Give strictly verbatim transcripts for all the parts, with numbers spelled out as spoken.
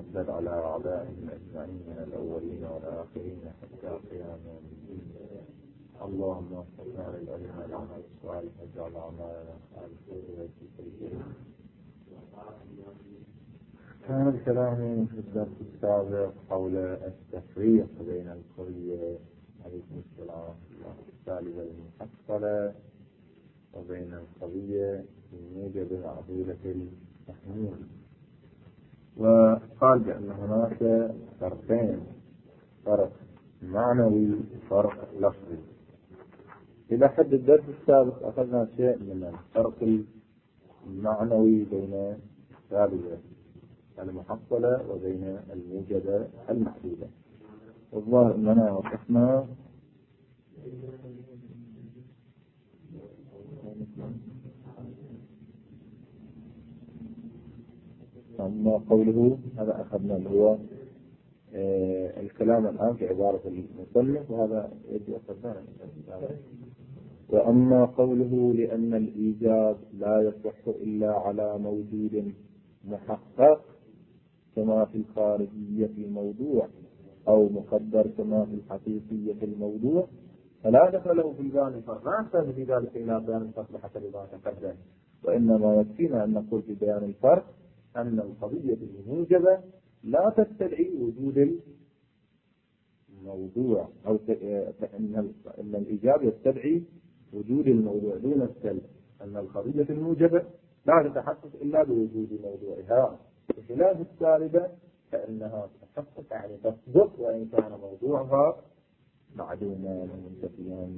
وتعذب على أعدائهم أجمعين من الأولين والآخرين حتى قيام يوم الدين. اللهم وفقنا للعلم والعمل الصالح واجعل أعمالنا خالصة لوجهك. كان الكلام في الدرس السابق حول التفريق بين القضية عليكم السلام الثالثة المحصلة وبين القضية الموجبة معضولة التحميل، وقال بأن هناك فرقين، فرق معنوي وفرق لفظي. إلى حد الدرس السابق أخذنا شيء من الفرق المعنوي بين الثالثة المحصلة وبين الموجبة المحدودة، والظاهر أننا وقفنا أما قوله هذا أخذنا اللي هو آه الكلام الآن في عبارة المصنف، وهذا يجب أخذنا. وأما قوله لأن الإيجاب لا يصح إلا على موجود محقق كما في الخارجية الموضوع أو مقدر كما في الحقيقية الموضوع، فلا دخله في البيان الفرق، لا نحتاج في ذلك إلى بيان الفرق حسب ما تقدم، وإنما يكفينا أن نقول في بيان الفرق أن القضية الموجبة لا تستدعي وجود الموضوع، أو أن الإيجاب يستدعي وجود الموضوع دون السلب، أن القضية الموجبة لا تتحقق إلا بوجود موضوعها، بخلاف السالبة فإنها تتحقق يعني تصدق وإن كان موضوعها معدوما منتفيا.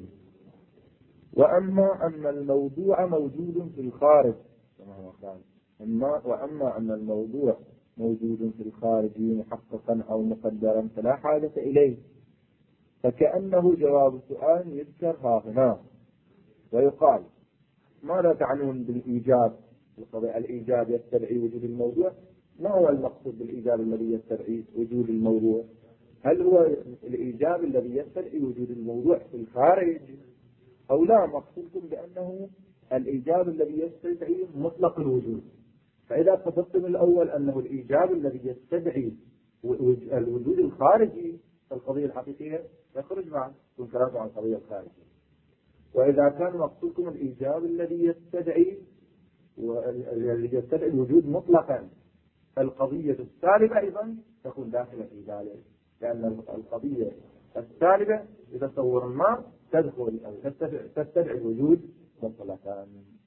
وأما أن الموضوع موجود في الخارج كما هو قال، أما وأما أن الموضوع موجود في الخارج محققا أو مقدرا فلا حاجة إليه، فكأنه جواب السؤال يذكر ها هنا ويقال ماذا تعنون بالإيجاب؟ الإيجاب يستدعي وجود الموضوع، ما هو المقصود بالإيجاب الذي يستدعي وجود الموضوع؟ هل هو الإيجاب الذي يستدعي وجود الموضوع في الخارج أو لا؟ مقصودكم بأنه الإيجاب الذي يستدعي مطلق الوجود. فإذا اتفقتم الأول أنه الإيجاب الذي يستدعي الوجود الخارجي القضية الحقيقية يخرج معه يكون كلامه عن القضية الخارجية. وإذا كان مقصودكم الإيجاب الذي يستدعي والذي يستدعي الوجود مطلقا القضية السالبة أيضا تكون داخلة في ذلك، لأن القضية السالبة إذا تصور ما تدخل أو تستدعي الوجود مطلقا.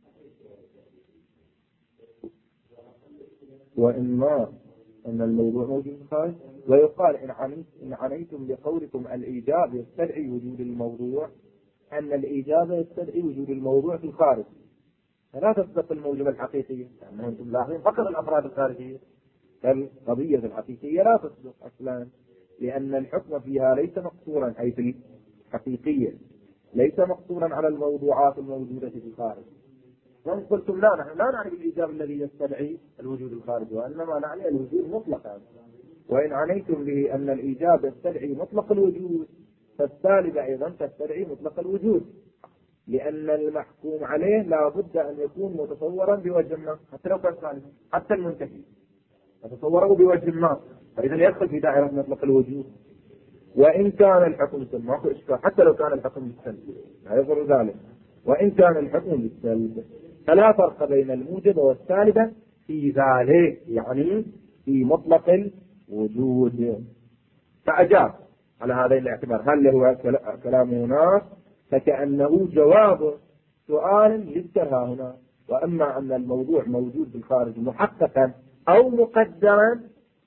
وإما أن الموضوع موجود في الخارج، ويقال إن عنيت إن عنيتم بقولكم الإيجاب يستدعي وجود الموضوع أن الإيجاب يستدعي وجود الموضوع في الخارج، فلا تصدق الموجب الحقيقية، لأنه أنتم لاحظين فقط الأفراد الخارجية، فالقضية الحقيقية لا تصدق أصلا، لأن الحكم فيها ليس مقصورا أي في الحقيقية ليس مقصورا على الموضوعات الموجودة في الخارج. وإن قلتم لا نحن لا نعني بالإيجاب الذي يستدعي الوجود الخارجي، وإنما نعني الوجود مطلقا. وإن عنيتم به أن الإيجاب يستدعي مطلق الوجود فالسالبة أيضا تستدعي مطلق الوجود، لأن المحكوم عليه لا بد أن يكون متصورا بوجه ما، حتى لو كان سالبا، حتى المنتهي يتصوره بوجه ما، فإذا يدخل في دائرة مطلق الوجود. وإن كان الحكم بالسلب ماكو إشكال، حتى لو كان الحكم بالسلب لا يضر ذلك، وإن كان الحكم بالسلب فلا فرق بين الموجب والسالبة في ذلك، يعني في مطلق الوجود. فأجاب على هذين الاعتبار، هل هو كلام هناك فكأنه جواب سؤال يذكرها هنا. وأما أن الموضوع موجود في الخارج محققا أو مقدرا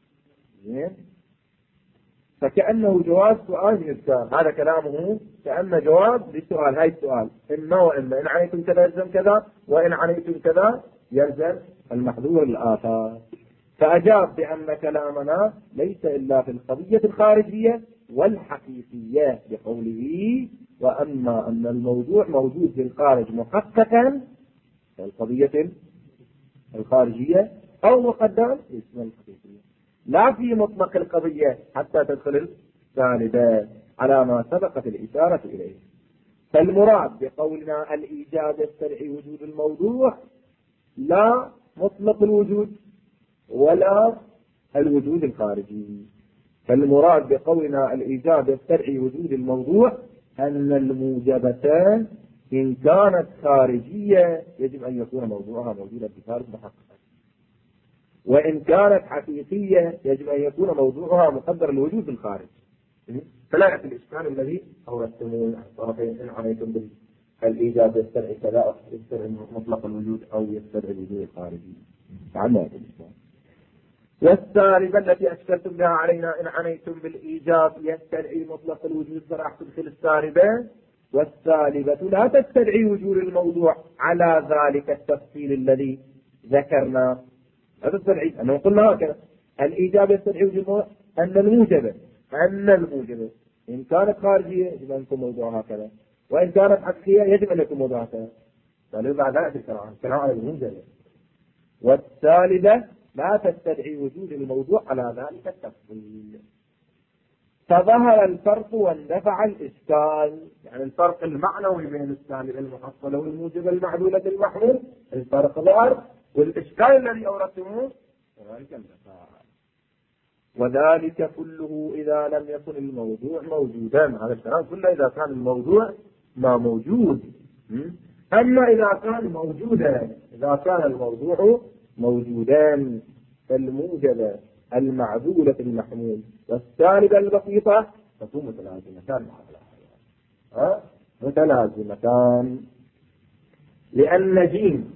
فكأنه جواب سؤال يذكر، هذا كلامه كأنه جواب لسؤال. هاي السؤال إما وإما، إن عنيتم كذا يلزم كذا، وإن عنيتم كذا يلزم المحظور الآخر. فأجاب بأن كلامنا ليس إلا في القضية الخارجية والحقيقية بقوله وأما أن الموضوع موجود في الخارج محققا في القضية الخارجية أو مقدرا في اسم الحقيقية، لا في مطلق القضية حتى تدخل السالبة على ما سبقت الإشارة إليه. فالمراد بقولنا الإيجاب يستدعي وجود الموضوع لا مطلق الوجود ولا الوجود الخارجي. فالمراد بقولنا الإيجاب يستدعي وجود الموضوع أن الموجبتان إن كانت خارجية يجب أن يكون موضوعها موجودا في خارج محققا، وإن كانت حقيقية يجب أن يكون موضوعها مقدر الوجود في الخارج. فلا يأتي الإشكال الذي أوردتموه طرفين إن عليكم بالإيجاب يستدعي كذا يستدعي مطلق الوجود أو يستدعي الوجود الخارجي. فعلا يأتي الإشكال. والسالبة التي أشكلتم بها علينا إن عنيتم بالإيجاب يستدعي مطلق الوجود فراح تدخل السالبة، والسالبة لا تستدعي وجود الموضوع على ذلك التفصيل الذي ذكرنا. لا تستدعي أنه قلنا هكذا الإيجاب يستدعي وجود الموضوع أن الموجبة أن الموجبة إن كانت خارجية يجب أن يكون موضوع هكذا، وإن كانت حقيقية يجب أن يكون موضوع هكذا. فلذا ذلك الكلام الكلام على الموجبة. والسالبة لا تستدعي وجود الموضوع على ذلك التفصيل. فظهر الفرق واندفع الإشكال. يعني الفرق المعنوي بين السالبة المحصلة والموجبة المعدولة المحمول الفرق ظهر، والإشكال الذي أوردتموه وذلك اندفع. وذلك كله إذا لم يكن الموضوع موجودا. هذا الكلام كله إذا كان الموضوع ما موجود. أما إذا كان موجودا إذا كان الموضوع موجودان فالموجبة المعدولة المحمول والسالبة البسيطة تكون متلازمتان مع بعض. متلازمتان لأن جيم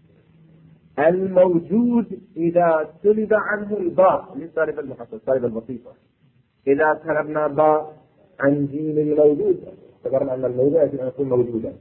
الموجود إذا سلب عنه الباء من السالبة المحصلة السالبة البسيطة، إذا سلبنا باء عن جيم الموجود اعتبرنا أن الموضوع يجب أن يكون موجودا،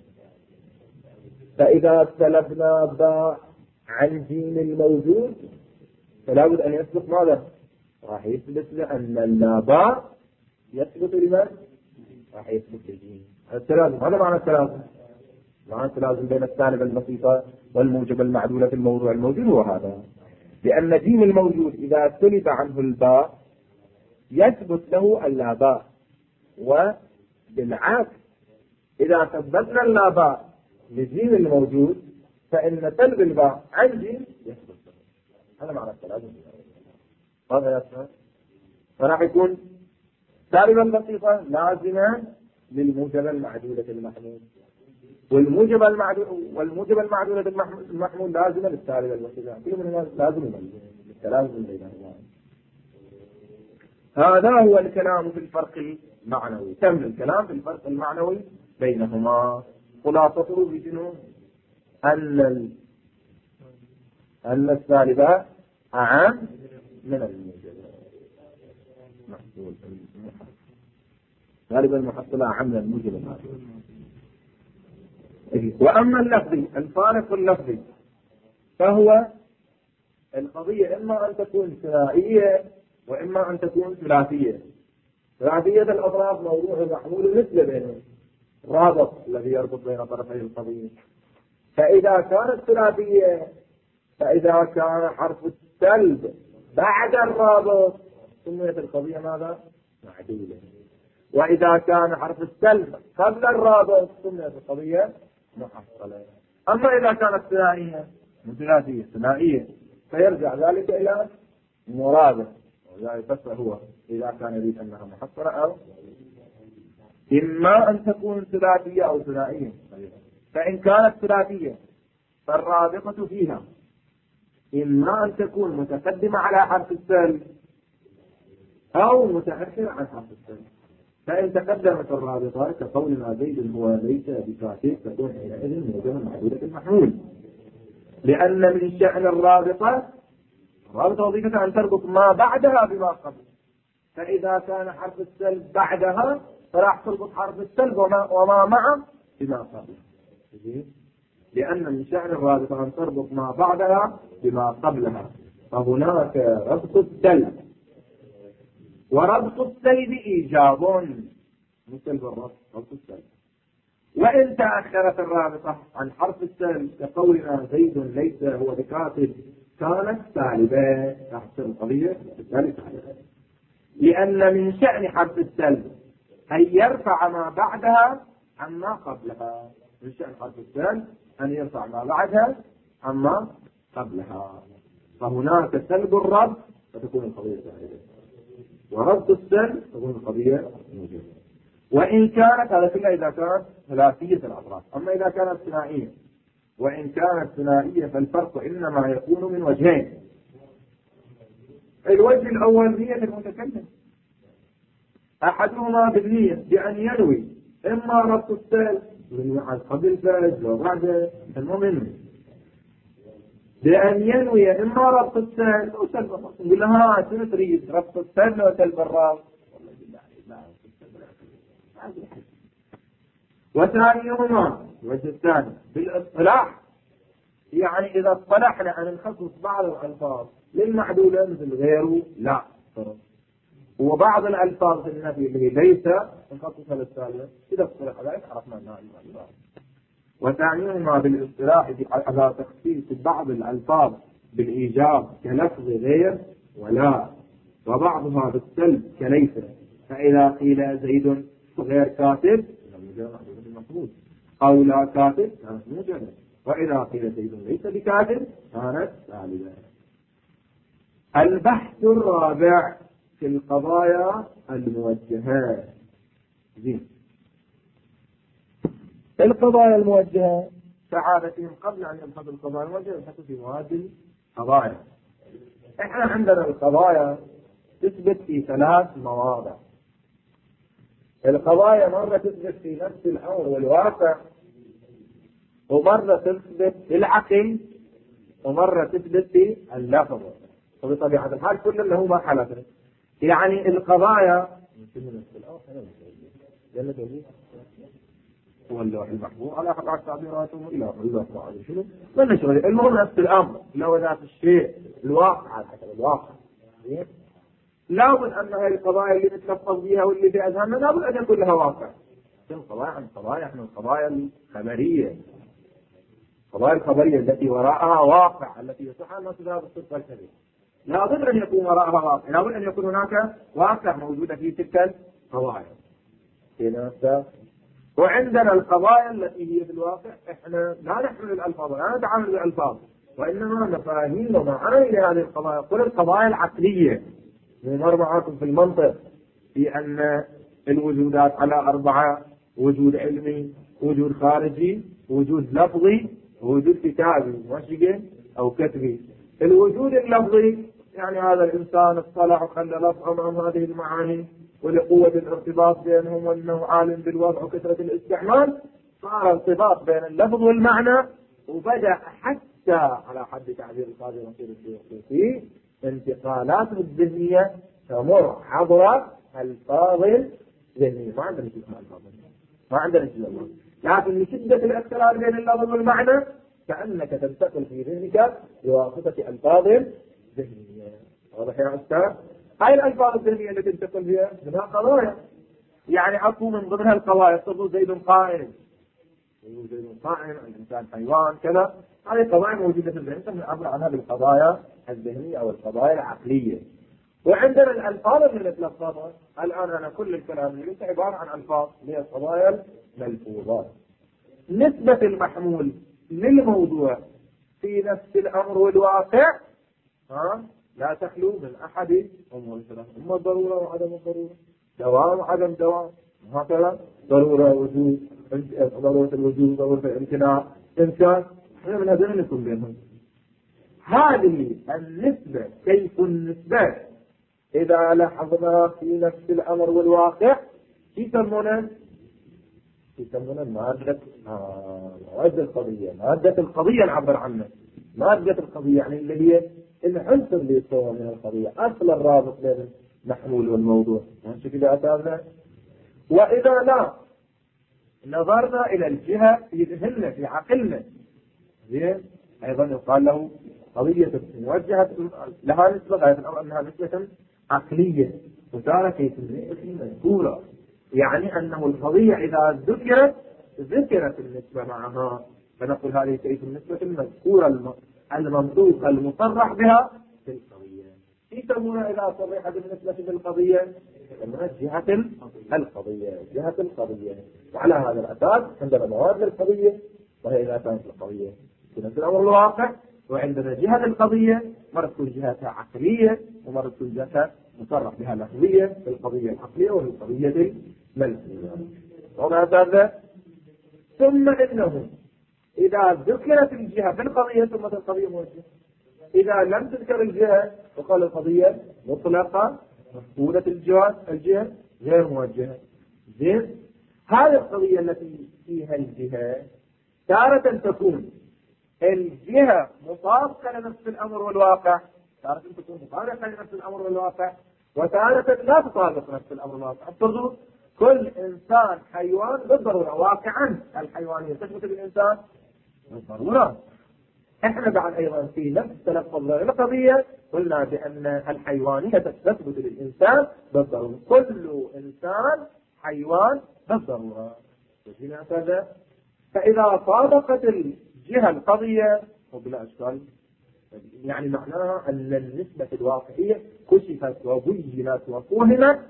فإذا سلبنا باء عن جيم الموجود فلا بد أن يثبت ماذا؟ راح يثبت لأن اللاباء يثبت لمن؟ راح يثبت لجيم. التلازم هذا معنى التلازم. معنى التلازم بين السالبة البسيطة والموجب المعدولة في الموضوع الموجود هو هذا، لأن جيم الموجود إذا سلب عنه الباء يثبت له اللاباء، وبالعكس إذا ثبتنا اللاباء لجيم الموجود فإن سلب الباء عن جيم يثبت له. هذا معنى التلازم. هذا يسمى فراح يكون سالبا بسيطا لازما للموجب المعدولة المحمول، والموجب المعدول والموجب المعدولة المحمول لازما للسالبة البسيطة. كل من لازم للتلازم بينهما. هذا هو الكلام في الفرق المعنوي. تم الكلام في الفرق المعنوي بينهما. خلاصته بجنون أن ال... أن السالبة أعم من الموجب. محصول غالبا المحصلة أعم من الموجب. وأما اللفظي الفارق اللفظي فهو القضية إما أن تكون ثنائية وإما أن تكون ثلاثية. ثلاثية الأطراف موضوع محمول مثل بينهم رابط الذي يربط بين طرفي القضية. فإذا كانت ثلاثية فإذا كان حرف السلب بعد الرابط سميت القضية ماذا؟ معدولة. وإذا كان حرف السلب قبل الرابط سميت القضية محصلة. أما إذا كانت ثنائية ثلاثية ثنائية فيرجع ذلك إلى مرادف، وذلك بس هو إذا كان يريد أنها محصلة أو إما أن تكون ثلاثية أو ثنائية. فإن كانت ثلاثية فالرابطة فيها إما أن تكون متقدمة على حرف السلب أو متأخرة عن حرف السلب. فإن تقدمت الرابطة كقولنا زيد هو ليس بكاتب تكون حينئذ موجبة معدولة المحمول، لأن من شأن الرابطة الرابطة وظيفتها أن تربط ما بعدها بما قبل. فإذا كان حرف السلب بعدها فراح تربط حرف السلب وما, وما معه بما قبل، لأن من شأن الرابطة أن تربط ما بعدها بما قبلها. فهناك ربط السلب، وربط السلب إيجاب مثل بالربط ربط السلب. وإن تأخرت الرابطة عن حرف السلب كقولنا زيد ليس هو بكاتب كانت سالبة تحت القضية الثالثة، لأن من شأن حرف السلب أن يرفع ما بعدها عما قبلها. من شأن حرف السلب أن يرفع ما بعدها عما قبلها. فهناك سلب الربط فتكون القضية سائلة، وربط السلب تكون القضية موجودة. وإن كانت، هذا كله إذا كانت ثلاثية الأطراف. أما إذا كانت ثنائية، وإن كانت ثنائية فالفرق إنما يكون من وجهين. الوجه الأول نية المتكلم، أحدهما بالنية بأن ينوي إما ربط السلب قبل الفرج وبعد المؤمن، بأن ينوي إما ربط السلب أو سلب الراس. يقول لها شنو تريد، ربط السلب أو سلب الراس؟ والله بالله لا. وثانيهما الوجه الثاني بالاصطلاح، يعني إذا اصطلحنا أن نخصص بعض الألفاظ للمعدولة مثل غيره لا، وبعض الألفاظ النفي اللي ليس نخصصها للثالث، إذا اصطلح ذلك عرفنا أنها الألفاظ. وثانيهما بالاصطلاح على تخصيص بعض الألفاظ بالإيجاب كلفظ غير ولا، وبعضها بالسلب كليس. فإذا قيل زيد غير كاتب المفروض، أو لا كاتب كانت موجبة، وإذا قيل زيد ليس بكاتب كانت سالبة. البحث الرابع في القضايا الموجهة. زين، القضايا الموجهة سعادتهم قبل أن يبحثوا القضايا الموجهة يبحثوا في مواد القضايا. إحنا عندنا القضايا تثبت في ثلاث مواضع. القضايا مرة تثبت في نفس الأمر والواقع، ومرة تثبت في العقل، ومرة تثبت في اللفظ. وبطبيعة الحال كل اللي هو ما حلفه. يعني القضايا هو اللوح المحفوظ على أحد تعبيراته إلى إلى شنو من شغل. المهم نفس الأمر، لو ذات الشيء الواقع على حسب الواقع. لابد أن هذه القضايا اللي نتلفظ بها واللي في أذهاننا لابد أن يكون لها واقع. القضايا عن قضايا احنا القضايا الخبرية، القضايا الخبرية التي وراءها واقع، التي يصح أن نصدها بالصدق الكبير، لابد أن يكون وراءها واقع، لابد أن يكون هناك واقع موجودة في تلك القضايا. وعندنا القضايا التي هي في الواقع احنا لا نحمل الألفاظ، لا نتعامل بالألفاظ، وإنما نفاهيم ومعاني لهذه القضايا. كل القضايا العقلية مر معكم في المنطق في أن الوجودات على أربعة: وجود علمي، وجود خارجي، وجود لفظي، وجود كتابي مشيئ أو كتبي. الوجود اللفظي يعني هذا الإنسان اصطلح وخلى لفظ عن هذه المعاني، ولقوة الارتباط بينهم وأنه عالم بالوضع وكثرة الاستعمال، صار ارتباط بين اللفظ والمعنى، وبدأ حتى على حد تعبير القاضي نصير السيوطي انتقالات الذهنية تمر عبر الفاظ الذهنية. ما عندنا شيء اسمه الفاظ، ما عندنا شيء اسمه، لكن لشدة الاختلاف بين اللفظ والمعنى كأنك تنتقل في ذهنك بواسطة الفاظ ذهنية. واضح يا أستاذ؟ هاي الألفاظ الذهنية التي تنتقل فيها منها قضايا، يعني أكو من ضمنها القضايا تقول زيد قائم، زيد قائم، الإنسان حيوان كذا. هذه قضايا موجودة في الذهن نعبر عنها بالقضايا الذهنية أو القضايا العقلية. وعندنا الألفاظ اللي نتلفظها الآن، أنا كل الكلام اللي ليس عبارة عن ألفاظ، هي القضايا الملفوظات. نسبة المحمول للموضوع في نفس الأمر والواقع ها لا تخلو من أحد أمور ثلاث: أما الضرورة وعدم الضرورة، دوام وعدم دوام، وهكذا ضرورة وجود، ضرورة الوجود، ضرورة الامتناع، إمكان. احنا من هذين نكون بينهم. هذه النسبة كيف النسبة إذا لاحظنا في نفس الأمر والواقع يسمونها يسمونها مادة آه مادة القضية. مادة القضية نعبر عنها مادة القضية، يعني اللي هي العنصر اللي يتكون من القضية، أصل الرابط بين المحمول والموضوع. ماشي كده أتابعنا. وإذا لا نظرنا إلى الجهة في ذهننا في عقلنا زين، أيضا يقال له قضية موجهة لها نسبة غاية الأمر أنها نسبة عقلية وتارة كيف مذكورة، يعني أنه القضية إذا ذكرت ذكرت النسبة معها، فنقول هذه كيف النسبة المذكورة المنطوقة المصرح بها في القضية. يسمونها إذا صرح بالنسبة بالقضية يسمونها جهة القضية، جهة القضية. وعلى هذا الأساس عندنا مواد للقضية، وهي إذا كانت القضية في نفس الأمر الواقع وعندنا جهة القضية مرة تكون جهتها عقلية ومرة تكون جهتها مصرح بها لفظية في القضية العقلية وفي القضية الملفظية. وهذا ثم إنه إذا ذكرت الجهة في القضية ثم القضية موجهة، إذا لم تذكر الجهة وقال القضية مطلقة مفقودة الجهة الجهة غير موجهة. زين، هذه القضية التي فيها الجهة تارة تكون الجهة مطابقة لنفس الأمر والواقع، تارة تكون مطابقة لنفس الأمر والواقع، وتارة لا تطابق نفس الأمر والواقع. افترضوا كل إنسان حيوان بالضرورة، واقعا الحيوانية تثبت بالإنسان بالضرورة. احنا بعد ايضا في نفس تلفظ القضية قلنا بان الحيوانية تثبت للانسان بالضرورة، كل انسان حيوان بالضرورة. فاذا طابقت الجهة القضية وبلا اشكال يعني معناها ان النسبة الواقعية كشفت وبينت وفهمت،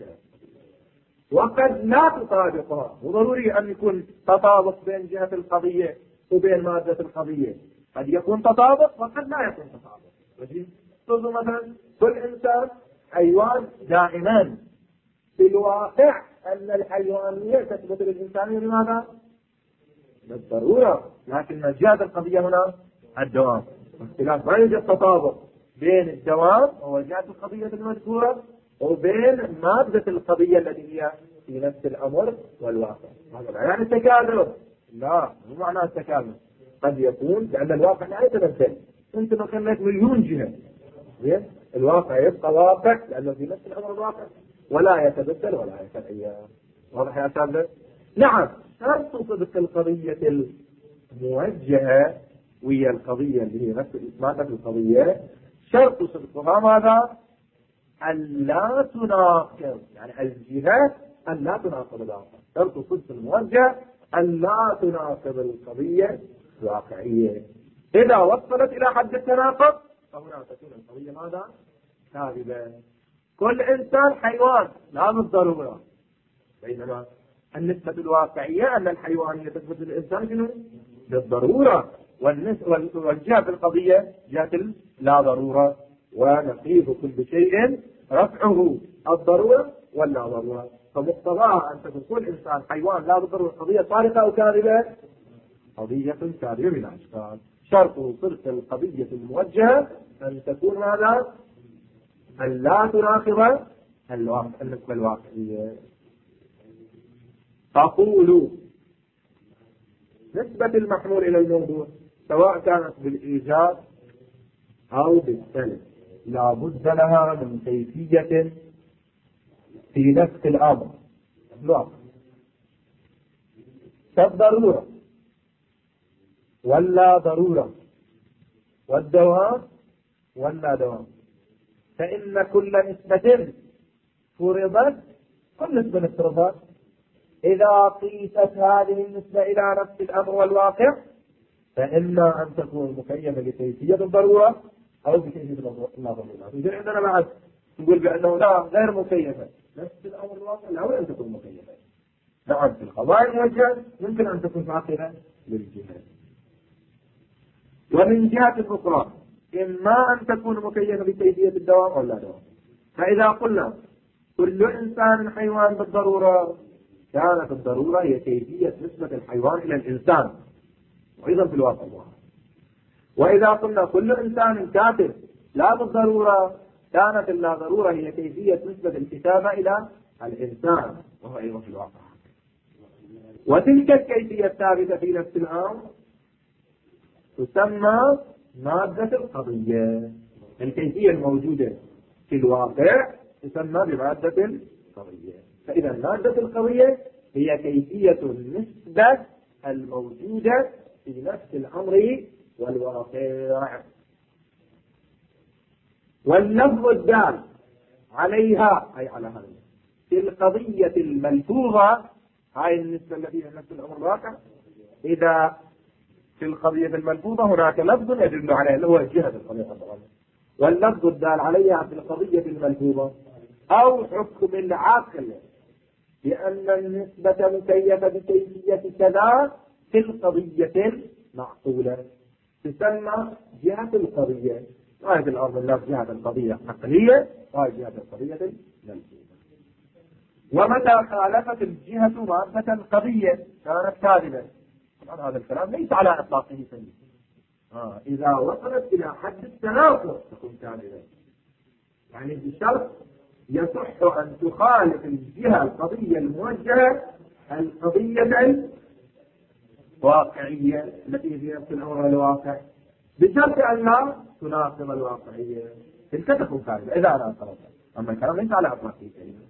وقد لا تطابقها. وضروري ان يكون تطابق بين جهة القضية وبين مادة القضية، قد يكون تطابق وقد لا يكون تطابق. تقول مثلا كل انسان حيوان دائما، في الواقع ان الحيوانية تثبت للانسانية لماذا؟ بالضرورة، لكن جهة القضية هنا الدوام. واختلاف ما يوجد تطابق بين الدوام وهو جهة القضية المذكورة وبين مادة القضية التي هي في نفس الامر والواقع. هذا لا يعني التكاثر، لا مو معنى التكاثر، قد يكون لأن الواقع لا يتبدل. أنت لو خليت مليون جهة زين الواقع يبقى واقع لأنه في نفس الأمر الواقع ولا يتبدل ولا يتغير. واضح يا أستاذ؟ نعم، شرط صدق القضية الموجهة وهي القضية اللي هي نفس مادة القضية، شرط صدقها ماذا؟ أن لا تناقض، يعني الجهات أن لا تناقض الواقع. شرط صدق الموجه أن لا تناقض القضية الواقعية. إذا وصلت إلى حد التناقض فهنا تكون القضية ماذا؟ كاذبة. كل إنسان حيوان لا بالضرورة، بينما النسبة الواقعية أن الحيوانية تثبت للإنسان شنو؟ بالضرورة، والجهة في القضية جهة لا ضرورة، ونقيض كل شيء رفعه الضرورة ولا ضرورة. فمقتضاها أن تكون كل إنسان حيوان لا بالضرورة قضية صادقة أو كاذبة؟ قضية كاذبة بلا إشكال. شرط صدق القضية الموجهة أن تكون هذا أن لا تناقض النسبة الواقعية. تقول نسبة المحمول إلى الموضوع سواء كانت بالإيجاب أو بالسلب لا بد لها من كيفية في نفس الأمر الواقع، كالضرورة ولا ضرورة والدوام ولا دوام. فإن كل نسبة فرضت، كل نسبة فرضت إذا قيست هذه النسبة إلى نفس الأمر والواقع فإما أن تكون مكيفة بكيفية الضرورة أو بكيفية الضرورة. إذن عندنا بعد نقول بأنه لا غير مكيفة نفس الأمر والواقع لا أن تكون مكيفة. نعم، في القضايا الموجهة يمكن أن تكون فاقدة للجهة. ومن جهة أخرى إما أن تكون مكيفة بكيفية الدوام أو لا دوام. فإذا قلنا كل إنسان حيوان بالضرورة كانت الضرورة هي كيفية نسبة الحيوان إلى الإنسان وأيضا في الواقع الواقع. وإذا قلنا كل إنسان كاتب لا بالضرورة كانت اللا ضرورة هي كيفية نسبة الكتابة إلى الإنسان وهو أيضا في الواقع. وتلك الكيفية الثابتة في نفس الأمر تسمى مادة القضية. الكيفية الموجودة في الواقع تسمى بمادة القضية. فإذا مادة القضية هي كيفية النسبة الموجودة في نفس الأمر والواقع. واللفظ الدال عليها أي على هذا في القضية الملفوظة هاي النسبة التي في نفس الأمر والواقع. إذا في القضية الملفوظة هناك لفظ يدل عليه اللي هو جهة القضية طبعا، واللفظ الدال عليها في القضية الملفوظة أو حكم العقل بأن النسبة مكيفة بكيفية كذا في القضية المعقولة. تسمى جهة القضية. آية الأرض الله جهة القضية عقلية، وآية جهة القضية نفسية. ومتى خالفت الجهة مادة القضية كانت كاذبة. طبعا هذا الكلام ليس على إطلاقه سليم. آه إذا وصلت إلى حد التناقض تكون كاذبة، يعني بشرط يصح أن تخالف الجهة القضية الموجهة القضية الواقعية التي في نفس الأمر الواقع، بشرط أن لا تناقض الواقعية، تلك تكون كاذبة إذا ناقضت. أما الكلام ليس على إطلاقه سليم.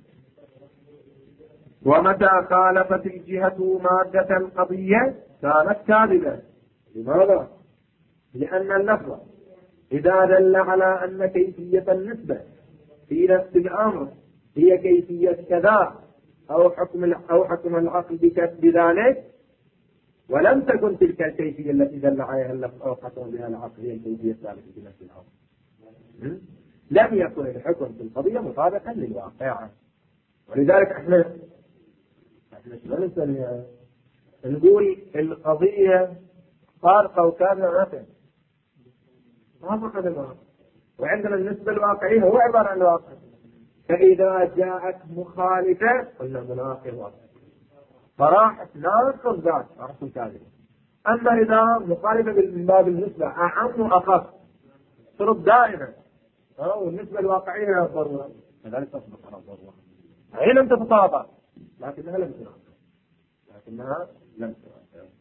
ومتى خالفت الجهة مادة القضية كانت كاذبة. لماذا؟ لأن اللفظ إذا دل على أن كيفية النسبة في نفس الأمر هي كيفية كذا أو حكم أو حكم العقل بذلك، ولم تكن تلك الكيفية التي دل عليها اللفظ أو حكم بها العقل هي الكيفية الثابتة في نفس الأمر، لم يكن الحكم في القضية مطابقا للواقع. ولذلك احنا احنا نسميها نقول القضية خارقة وكاذبة مثلا ما فقد الواقع، وعندنا النسبة الواقعية هو عبارة عن الواقع. فإذا جاءت مخالفة قلنا مناقض واقع، فراح ناقض ذات راح تكون كاذبة. أما إذا مخالفة من باب النسبة أعم وأخف ترد دائما، والنسبة الواقعية ضرورة كذلك تصبح على ضرورة. هي لم تتطابق لكنها لم تناقض، لكنها لم تناقض.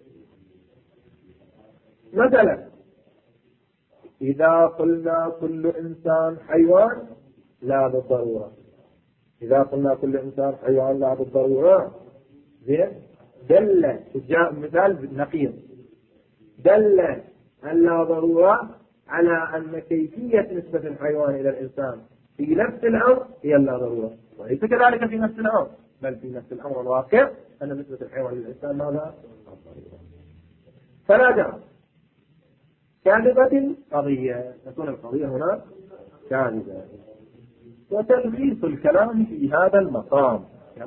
مثلا إذا قلنا كل إنسان حيوان لا بالضرورة، إذا قلنا كل إنسان حيوان لا بالضرورة زين دل جاء مثال نقيض دل أن لا ضرورة على أن كيفية نسبة الحيوان إلى الإنسان في نفس الأمر هي لا ضرورة، وليس كذلك في نفس الأمر، بل في نفس الأمر الواقع أن نسبة الحيوان للإنسان ماذا؟ فلا داعي كاذبة القضية، تكون القضية هنا كاذبة. وتلخيص الكلام في هذا المقام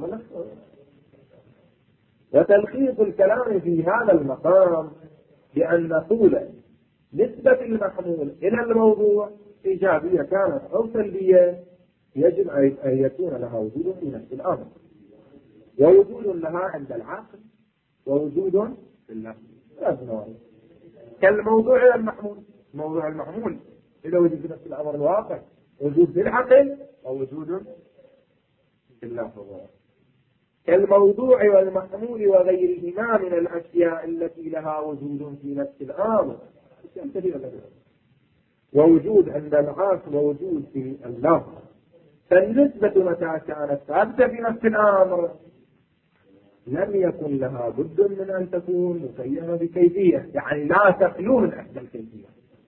وتلخيص الكلام في هذا المقام بأن نقول نسبة المحمول إلى الموضوع إيجابية كانت أو سلبية يجب أن يكون لها وجود في نفس الأمر، ووجود لها عند العقل ووجود في اللفظ. كالموضوع إلى المحمول، موضوع المحمول إذا وجد في نفس الأمر الواقع وجود في العقل ووجود في اللفظ. كالموضوع والمحمول وغيرهما من الأشياء التي لها وجود في نفس الأمر ووجود عند العقل ووجود في اللفظ. فالنسبة متى كانت ثابتة في نفس الأمر لم يكن لها بد من أن تكون مقيمة بكيفية، يعني لا تخلو من إحدى الكيفية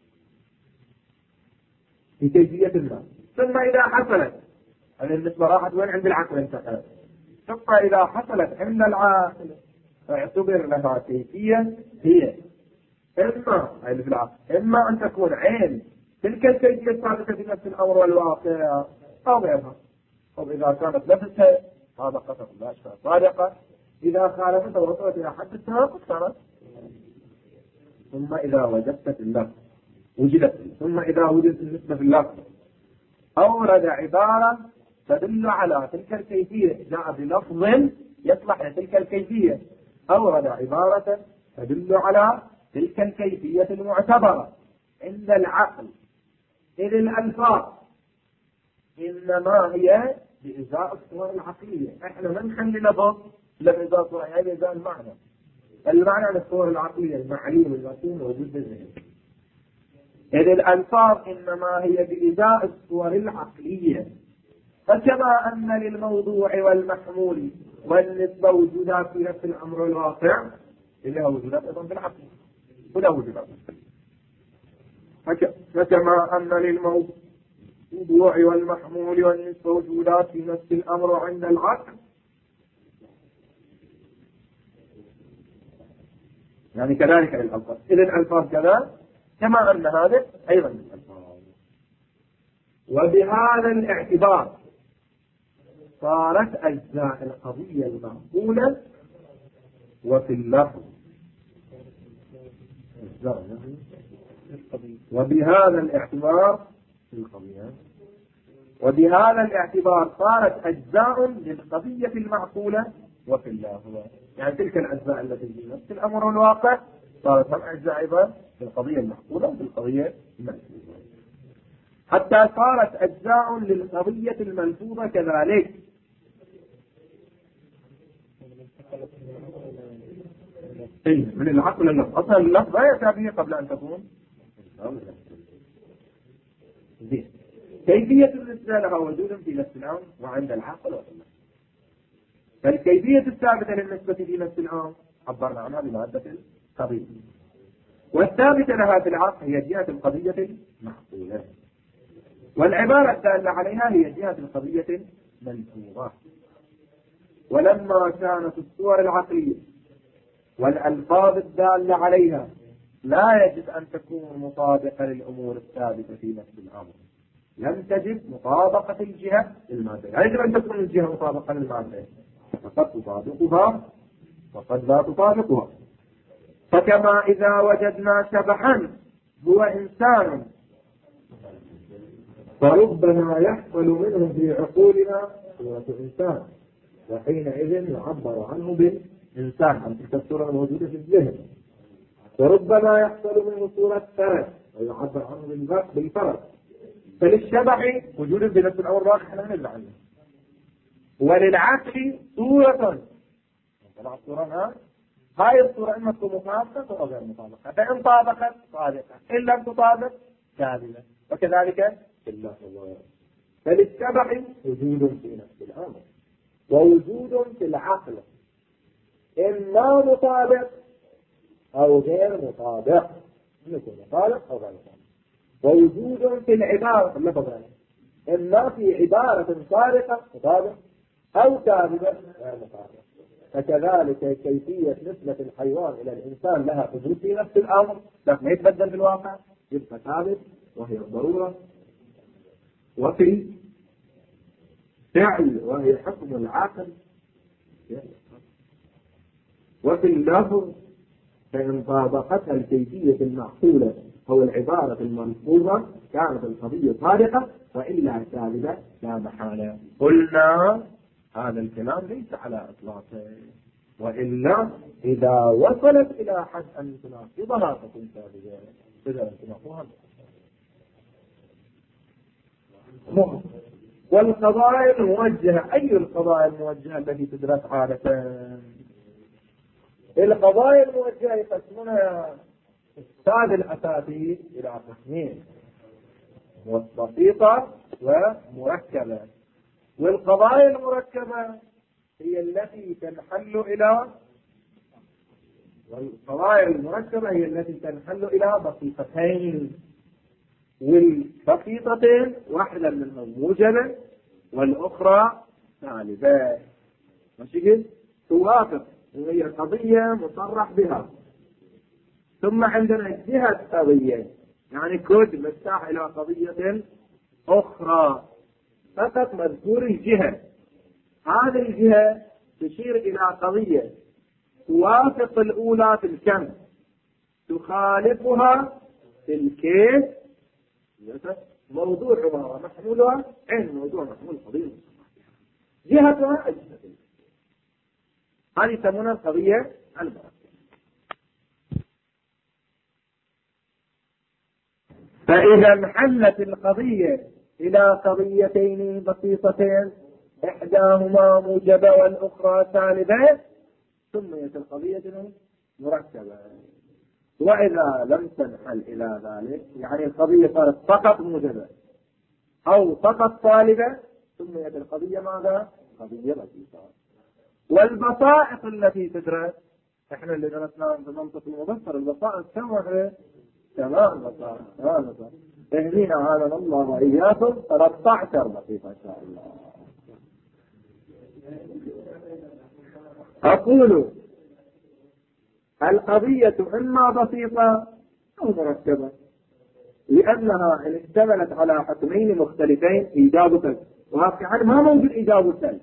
بكيفية ما. ثم إذا حصلت أن النسبة راحت وين عند العقل انتقلت، ثم إذا حصلت عند العقل فاعتبر لها كيفية هي إما أي في العقل إما أن تكون عين تلك الكيفية الثابتة في نفس الأمر والواقع أو غيرها. أو إذا كانت نفسها هذا قصد لا شيء صادقة، إذا خالفت وصلت إلى حد التناقض صارت. ثم إذا وجدت في اللفظ وجدت ثم إذا وجدت النسبة في اللفظ أورد عبارة تدل على تلك الكيفية، جاء بلفظ يصلح لتلك الكيفية، أورد عبارة تدل على تلك الكيفية المعتبرة عند العقل. إذ الألفاظ إنما هي بإزاء الصور العقلية، إحنا ما نخلي لفظ لإزاء الصور، يعني إزاء المعنى، المعنى عن الصور العقلية المعلوم المرسوم موجود بالذهن. إذ الألفاظ إنما هي بإزاء الصور العقلية. فكما أن للموضوع والمحمول والنسبة وجودات في نفس الأمر الواقع إليها وجودات أيضا في العقل ولا وجودات. فكما أن للموضوع والمحمول والنسبة وجودات في نفس الأمر عند العقل، يعني كذلك للألفاظ. إذن الألفاظ كذا كما أن هذا أيضا للألفاظ. وبهذا الاعتبار صارت أجزاء القضية المعقولة وفي اللفظ وبهذا الاعتبار وبهذا الاعتبار صارت أجزاء للقضية المعقولة وفي اللافظة. يعني تلك الأجزاء التي في نفس الأمر والواقع صارت هم أجزاء أيضا في القضية المعقولة وفي القضية الملفوظة، حتى صارت أجزاء للقضية الملفوظة كذلك. من العقل اللفظ أصلا اللفظ لا يأتي به قبل أن تكون زين. كيفية النسبة لها وجود في نفس الأمر وعند العقل والله. فالكيفية الثابتة للنسبة في نفس الأمر عبرنا عنها بمادة القضية، والثابتة لها في العقل هي جهة القضية المعقولة، والعبارة الدالة عليها هي جهة القضية الملفوظة. ولما كانت الصور العقلية والألفاظ الدالة عليها لا يجب أن تكون مطابقة للأمور الثابتة في نفس الأمر، لم تجب مطابقة الجهة المادة. لا يجب أن تكون الجهة مطابقة للمادة، فقد تطابقها وقد لا تطابقها. فكما إذا وجدنا شبحا هو إنسان فربما يحصل منه في عقولنا صورة إنسان، وحينئذ يعبر عنه بالإنسان عن تلك الصورة الموجودة في الذهن. وربما يحصل منه صورة فرس ويعبر عنه بالفرس. فللشبح وجود بنفس الأمر الواقع احنا نرجع عنه، وللعقل صورة طلع الصورة هاي الصورة إما تكون مطابقة أو غير مطابقة، فإن طابقت صادقة إن لم تطابق كاذبة، وكذلك الله الله. فللشبح وجود في نفس الأمر ووجود في العقل إما مطابق أو غير مطابق، يكون مطابق أو غير مطابق. ووجود في العبارة اللفظة إما في عبارة صادقة مطابق أو كاذبة غير مطابق. فكذلك كيفية نسبة الحيوان إلى الإنسان لها وجود في نفس الأمر لكن ما يتبدل في الواقع، يبقى ثابت وهي الضرورة، وفي فعل وهي حكم العقل، وفي اللفظ فإن طابقتها الكيفية المعقولة أو العبارة الملفوظة كانت القضية صادقة، وإلا كاذبة لا محالة. قلنا هذا الكلام ليس على إطلاقه، وإلا إذا وصلت إلى حد أن تناقضها تكون كاذبة. إذا تناقضها والقضايا الموجهة، أي القضايا الموجهة التي تدرس عادة؟ القضايا الموجهة يقسمونها أستاذ الأساتذة إلى قسمين، بسيطة ومركبة. والقضايا المركبة هي التي تنحل إلى والقضايا المركبة هي التي تنحل إلى بسيطتين، والبسيطتين واحدة منهم موجبة والأخرى سالبة، ماشي كده؟ توافق وهي قضية مصرح بها. ثم عندنا جهة قضية، يعني كود مفتاح إلى قضية أخرى فقط مذكور الجهة. هذه الجهة تشير إلى قضية توافق الأولى في الكم، تخالفها في الكيف، موضوعها ومحمولها عين موضوع محمول قضية جهتها أجهة. هذه يسمونها القضية المركبة. فإذا انحلت القضية إلى قضيتين بسيطتين إحداهما موجبة والأخرى سالبة سميت القضية مركبة. وإذا لم تنحل إلى ذلك يعني القضية صارت فقط موجبة أو فقط سالبة سميت القضية ماذا؟ قضية بسيطة. والبسائط التي تدرس احنا اللي درسناها في منطق المبصر البسائط كم واحدة؟ ثمان بسائط ثمان بسائط اهدينا هذا الله وإياكم ثلاثة عشر بسيطة إن شاء الله. أقول القضية إما بسيطة أو مركبة، لأنها إن اشتملت على حكمين مختلفين إيجاب وسلب، واقعا ما موجود إيجاب وسلب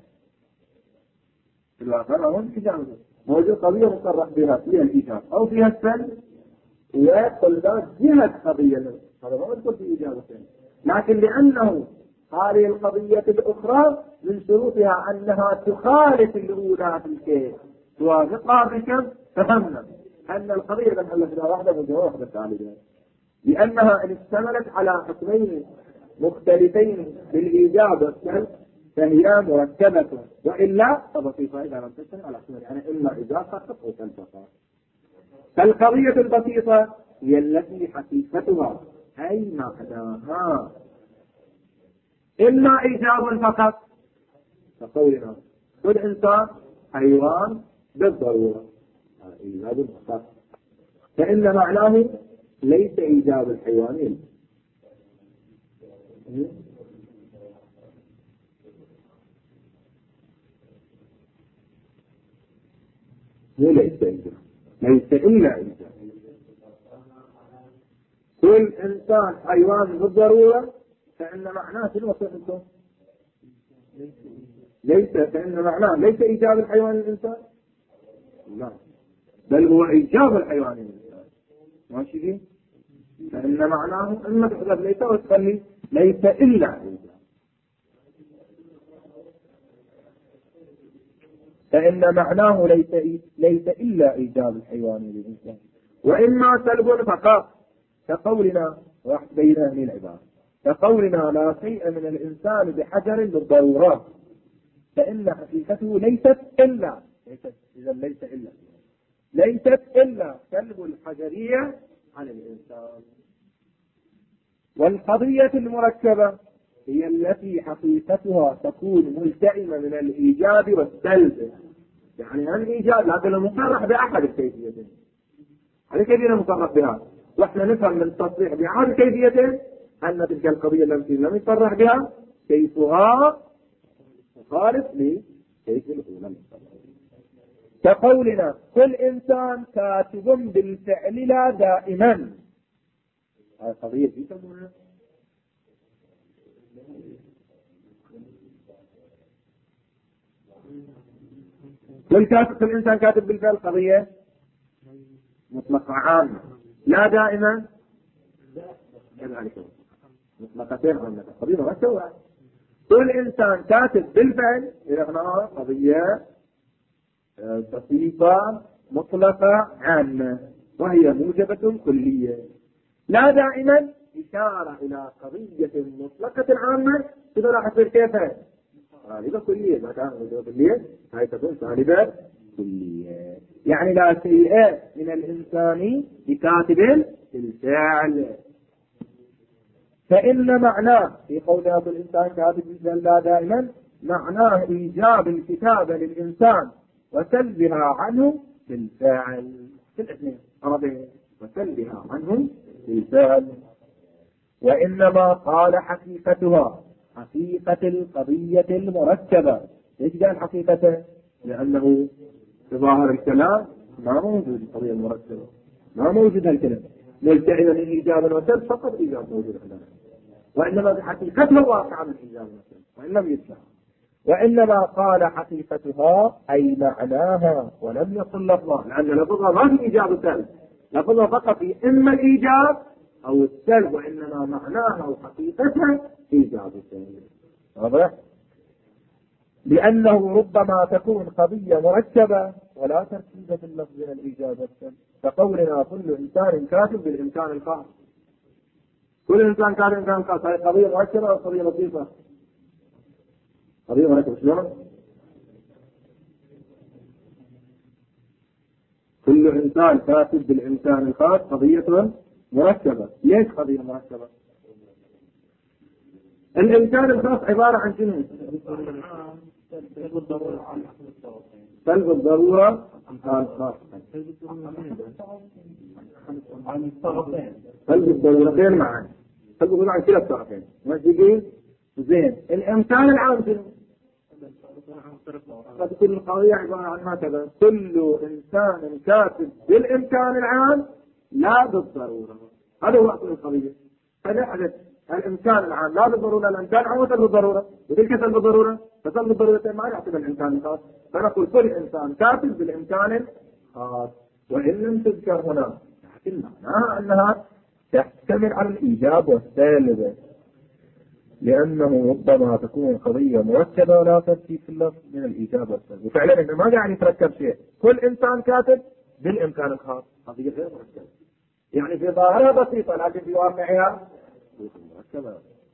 في الواقع، ما موجود إيجاب وسلب، موجود قضية مصرح بها فيها الإيجاب أو فيها السلب وقلنا جهة قضية هذا ما نقول في إجابتين، لكن لأنه هذه القضية الأخرى من شروطها أنها تخالف الأولى في الكيف توافقها بكم، فهمنا أن القضية لم نحلها واحدة وجواب واحدة ثالثة، لأنها إن اشتملت على حكمين مختلفين بالإيجاب والسلب فهي مركبة، وإلا فبسيطة إذا لم تشتمل على حكمين، يعني إما إيجاب فقط أو سلب فقط. فالقضية البسيطة هي التي حقيقتها أي معناها إما إيجاب فقط كقولنا كل إنسان حيوان بالضرورة إيجاب فقط، فإن معناه ليس إيجاب الحيوانين، مو ليس إيجاب، ليس إلا إيجاب. كل إنسان حيوان بالضرورة فإن معناه في الوصف ليس، فإن معناه ليس إيجاب الحيوان للإنسان، لا، بل هو إيجاب الحيوان للإنسان، ماشي فيه؟ فإن معناه إما تحذف ليس وتخلي ليس إلا إيجاب، فإن معناه ليس ليس إلا إيجاب الحيوان للإنسان، وإما سلب فقط كقولنا واحد بين أهل العباد كقولنا لا شيء من الإنسان بحجر بالضرورات، فإن حقيقته ليست إلا ليست إذا ليس إلا ليست إلا سلب الحجرية عن الإنسان. والقضية المركبة هي التي حقيقتها تكون ملتئمة من الإيجاب والسلب، يعني الإيجاب لكن مصرح بأحد الكيفيتين، هذه كيفية مصرح بها، واحنا نفهم من التصريح بأحد الكيفيتين أن تلك القضية التي لم يصرح بها كيفها مخالف لكيف الأولى. كقولنا كل إنسان كاتب بالفعل لا دائما، هذه قضية في تمامها. كل كاتب كل إنسان كاتب بالفعل قضية مطلقة عامة، لا دائما كذلك مطلقتين عامة قضية مركبة. كل إنسان كاتب بالفعل إذا قضية بسيطة مطلقة عامة وهي موجبة كلية، لا دائما إشارة إلى قضية مطلقة عامة إذا راح تصير كيف سالبة كلية، ما كان موجبة كلية هاي تكون سالبة كلية، يعني لا شيء من الإنسان بكاتب بالفعل. فإن معناه في قولها الإنسان كاتب بالفعل لا دائما معناه إيجاب الكتابة للإنسان وسلبها عنه بالفعل في الاثنين عربي وسلبها عنه بالفعل. وإنما قال حقيقتها حقيقة القضية المركبة. ليش قال حقيقته؟ لأنه في ظاهر الكلام ما موجود القضية المركبة، ما موجود هالكلام ملتئما من إيجابا وسلب، فقط إيجاب موجود هنا، وإنما بحقيقتها واقعة من إيجاب وسلب وإن لم يدفع. وإنما قال حقيقتها أي معناها ولم يقل لفظها، لأن لفظها ما في إيجاب وسلب، لفظها فقط في إما الإيجاب أو السلب، وإنما معناها وحقيقتها إيجاب وسلب. واضح؟ لأنه ربما تكون قضية مركبة ولا تركيب في اللفظ من الإيجاب والسلب، فقولنا كل إنسان كاتب بالإمكان الخاص، كل إنسان كاتب بالإمكان الخاص، هذه قضية مركبة أو قضية لطيفة؟ قضية مركبة. شلون؟ كل إنسان كاتب بالإمكان الخاص قضية مركبة. ليش قضية مركبة؟ الإمكان الخاص عبارة عن شنو؟ سلب الضرورة عن الخاص، سلب الضرورتين معا، سلب الضرورة عن كلا الطرفين. ماشي زين. الإمكان العام شنو؟ تكون القضية عبارة عن هكذا: كل إنسان كاتب بالإمكان العام لا بالضرورة. هذا هو أصل القضية. فنحدث الإمكان العام لا بالضرورة، الإمكان العام وسلب الضرورة، وتلك سلب الضرورة، فسلب الضرورة ما يعتبر الإمكان الخاص، فنقول كل إنسان كاتب بالإمكان الخاص. وإن لم تذكر هنا لكن معناها أنها تحتمل على الإيجاب والسلب، لأنه ربما تكون قضية مركبة ولا ترتيب في اللفظ من الإيجاب والسلب. وفعلا إنه ما قاعد يتركب شيء، كل إنسان كاتب بالإمكان الخاص، قضية غير مركبة، يعني في ظاهرها بسيطة لكن في واقعها مركبة.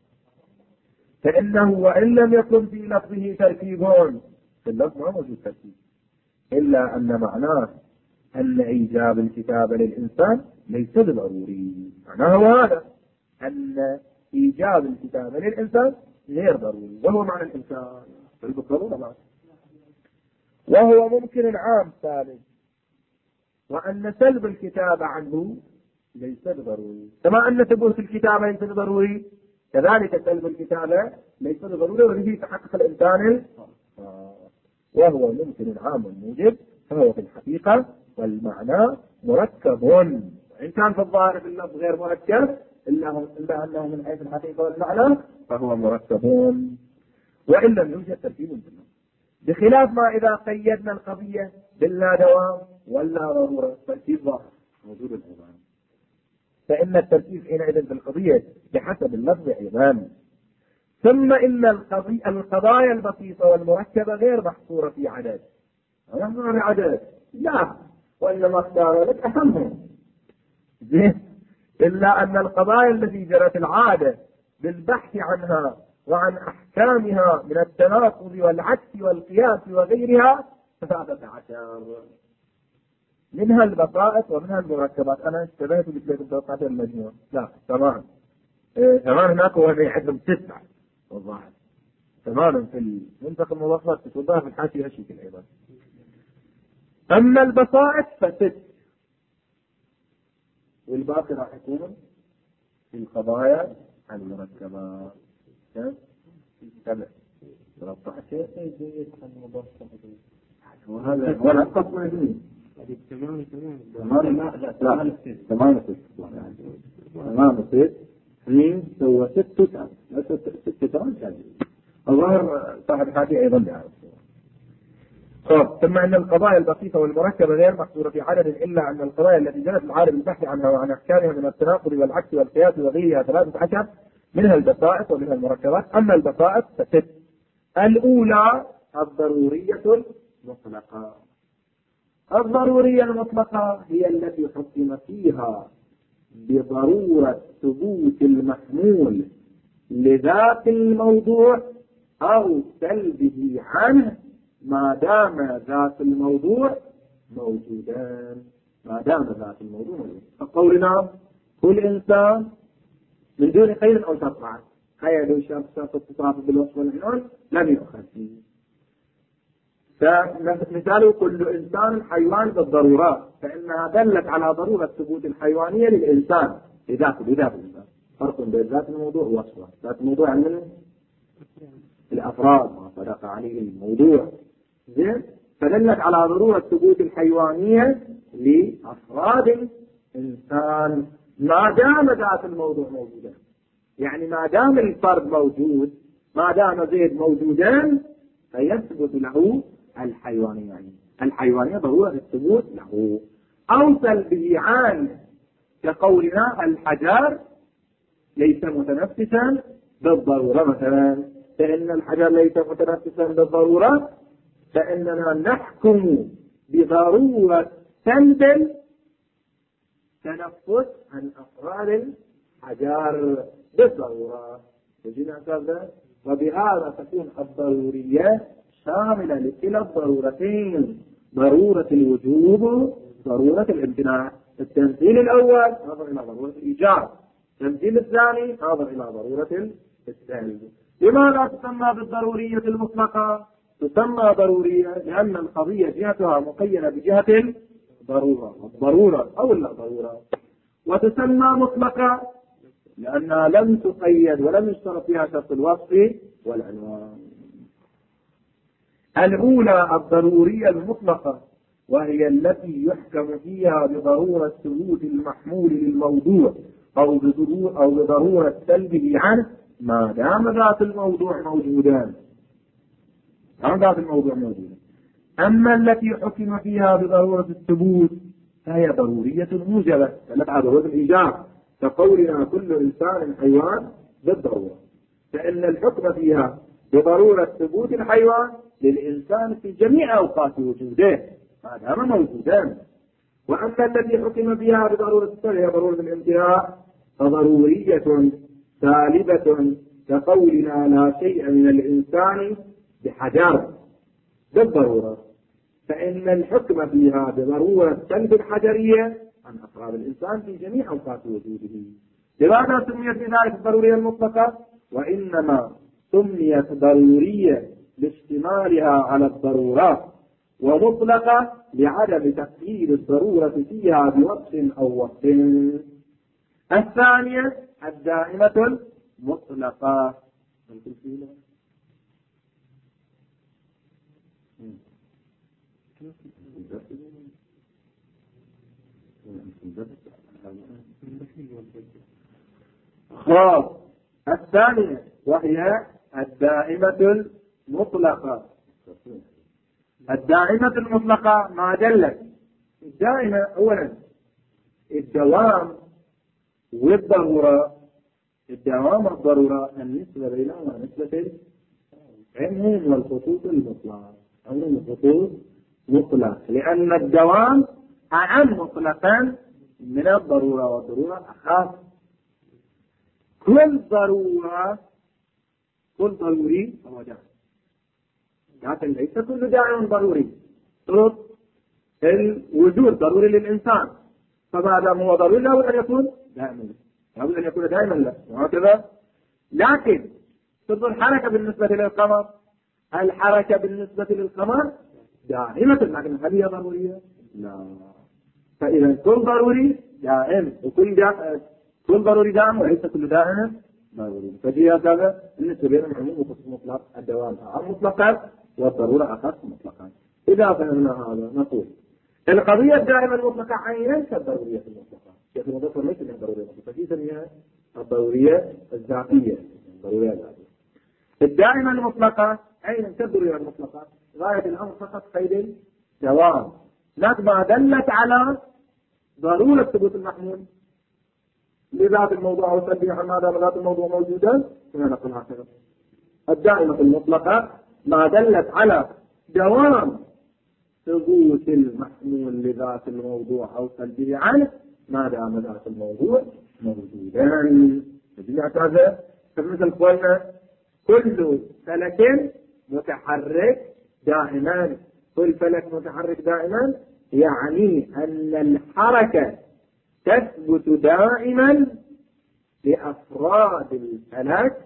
فإنه وإن لم يكن في لفظه تركيب، في اللفظ ما موجود تركيب، إلا أن معناه أن إيجاب الكتابة للإنسان ليس بالضروري. معناه هذا أن إيجاب الكتابة للإنسان غير ضروري، وهو معنى الإنسان بالضرورة، وهو ممكن عام ثالث، وأن سلب الكتابة عنه ليس بضروري، كما أن ثبوت الكتابة ليس بضروري كذلك سلب الكتابة ليس بضروري، وبه تحقق الإنسان وهو ممكن عام موجب، فهو في الحقيقة والمعنى مركب، وإن كان في الظاهر في اللفظ غير مركب إلا, إلا أنه من حيث الحقيقة والمعنى فهو مركب، وإن لم يوجد تركيب باللفظ، بخلاف ما إذا قيدنا القضية باللا دوام ولا ضرورة، تركيب ظاهر موجود الأيضا، فإن التركيب حينئذ في القضية بحسب اللفظ أيضا. ثم إن القضايا البسيطة والمركبة غير محصورة في عدد، نحن في عدد لا، وإنما اختار لك أهمهم، إلا أن القضايا التي جرت العادة بالبحث عنها وعن أحكامها من التناقض والعكس والقياس وغيرها ثلاثة عشر، منها البسائط ومنها المركبات. أنا اشتبهت بثلاثة توقعات المجموع، لا تمام تمام، هناك هو يعدهم تسعة والظاهر تمام في المنطق المضافات تتوضح في الحاشية الشكل أيضا. أما البسائط فست، والباقي راح يكون في القضايا المركبات سبع ثلاثة عشر. وهذا ولا قسم اثنين تمام تمام لا لا تمام ست تمام ست اثنين سوى ست تسعة ست تمام ثاني الظاهر صاحب الحاجة أيضا يعرف. ثم أن القضايا البسيطة والمركبة غير محصورة في عدد، إلا أن القضايا التي جرت العادة بالبحث عنها وعن أحكامها من التناقض والعكس والقياس وغيرها ثلاثة عشر، منها البسائط ومنها المركبات. أما البسائط فست. الأولى الضرورية المطلقة. الضرورية المطلقة هي التي حكم فيها بضرورة ثبوت المحمول لذات الموضوع أو سلبه عنه ما دام ذات الموضوع موجودان، ما دام ذات الموضوع موجود. فقولنا كل إنسان من دون خير أو شر، خير شرط شرط اتصاف بالوصف والعنوان لم يؤخذ فيه. فمثاله كل إنسان حيوان بالضرورات، فإنها دلت على ضرورة ثبوت الحيوانية للإنسان لذاته لذات الإنسان. فرق بين ذات الموضوع ووصفه. ذات الموضوع من الأفراد ما صدق عليه الموضوع زين، فدلت على ضرورة ثبوت الحيوانية لأفراد الإنسان ما دام ذات الموضوع موجودا. يعني ما دام الفرد موجود، ما دام زيد موجودان، فيثبت له الحيوانية. يعني الحيوانية ضرورة الثبوت له أو سلبه عنه، كقولنا الحجر ليس متنفسا بالضرورة مثلا، فإن الحجر ليس متنفسا بالضرورة، فإننا نحكم بضرورة سلب تنفس عن أفراد الحجر بالضرورة. تجينا كذا، وبهذا تكون الضرورية شاملة لكلا الضرورتين، ضرورة الوجوب ضرورة الامتناع. التمثيل الأول نظر إلى ضرورة الإيجاب، التمثيل الثاني نظر إلى ضرورة السلب. لماذا تسمى بالضرورية المطلقة؟ تسمى ضرورية لأن القضية جهتها مقيدة بجهة الضرورة الضرورة أو لا ضرورة، وتسمى مطلقة لأنها لم تقيد ولم يشترط فيها شرط الوصف والعنوان. الأولى الضرورية المطلقة، وهي التي يحكم فيها بضرورة ثبوت المحمول للموضوع أو بضرورة أو بضرورة سلبه عنه ما دام ذات الموضوع موجودان. ما دام ذات الموضوع موجودا. أما التي حكم فيها بضرورة الثبوت فهي ضرورية موجبة دلت على ضرورة الإيجاب، كقولنا كل إنسان حيوان بالضرورة، فإن الحكم فيها بضرورة ثبوت الحيوان للإنسان في جميع أوقات وجوده ما دام موجودا. وأما التي حكم فيها بضرورة السبب هي ضرورة الانتهاء فضرورية سالبة، كقولنا لا شيء من الإنسان بحجر بالضرورة، فإن الحكم فيها بضرورة سلب الحجرية عن أفراد الإنسان في جميع أوقات وجوده. لماذا سميت بذلك الضرورية المطلقة؟ وإنما سميت ضرورية لاشتمالها على الضرورات، ومطلقة لعدم تقييد الضرورة فيها بوقت أو وقت. الثانية الدائمة المطلقة. خلاص الثانية وهي الدائمة المطلقة. الدائمة المطلقة ما دلت الدائمة أولا الدوام والضرورة. الدوام والضرورة النسبة بينهما نسبة العموم والخصوص المطلق. عموم الخصوص مطلق لأن الدوام أعم مطلقا من الضرورة، والضرورة أخف. كل ضرورة كل ضروري هو دائم، لكن ليس كل دائم ضروري. شروط الوجود ضروري للإنسان، فما دام هو ضروري لابد أن يكون دائما، لابد أن يكون دائما له وهكذا. لكن شروط الحركة بالنسبة للقمر، الحركة بالنسبة للقمر دائمة، لكن هل هي ضرورية؟ لا. فإذا كل ضروري دائم وكل دا... كل ضروري دائم وليس كل دائم ضروري. فجي هذا بالنسبة بين العموم وخصوص مطلق. الدوام أعم مطلقا والضرورة أخف مطلقا. إذا فهمنا هذا نقول القضية الدائمة المطلقة عينا كالضرورية المطلقة. شيخ المضافة ليس من الضرورية المطلقة، في سميها الضرورية الذاتية. الضرورية الذاتية الدائمة المطلقة عينا كالضرورية المطلقة. غاية الأمر فقط قيد الدوام، لكن ما دلت على ضرورة ثبوت المحمول لذات الموضوع وتنبيه ما دام ذات الموضوع موجودا. هنا نقول هكذا الدائمة المطلقة ما دلت على دوام ثبوت المحمول لذات الموضوع أو تنبيه عنه ما دام ذات الموضوع موجودا. بجميع هذا مثل قولنا كل فلك متحرك دائما. كل فلك متحرك دائما يعني أن الحركة تثبت دائما لأفراد الفلك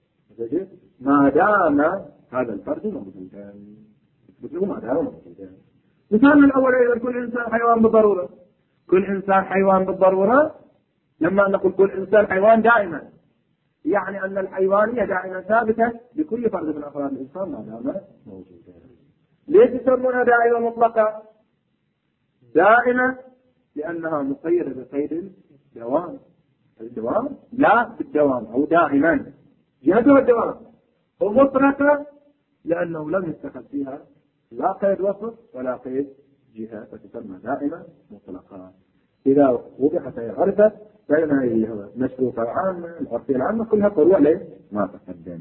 ما دام هذا الفرد موجودا. مثله ما دام موجودا. مثال الأول إذا كل إنسان حيوان بالضرورة. كل إنسان حيوان بالضرورة لما نقول كل إنسان حيوان دائما يعني أن الحيوانية دائما ثابتة لكل فرد من أفراد الإنسان ما دام موجودا. ليش يسمونها دائمة مطلقة؟ دائمة لأنها مقيدة بقيد الدوام. الدوام لا بالدوام أو دائما جهته الدوام. ومطلقة لأنه لم يتخذ فيها لا قيد وصف ولا قيد جهة، فتسمى دائمة مطلقة. إذا وضحت هي عرفت بين هذه مشروطة العامة العرفية العامة كلها فروع ليه ما تقدم.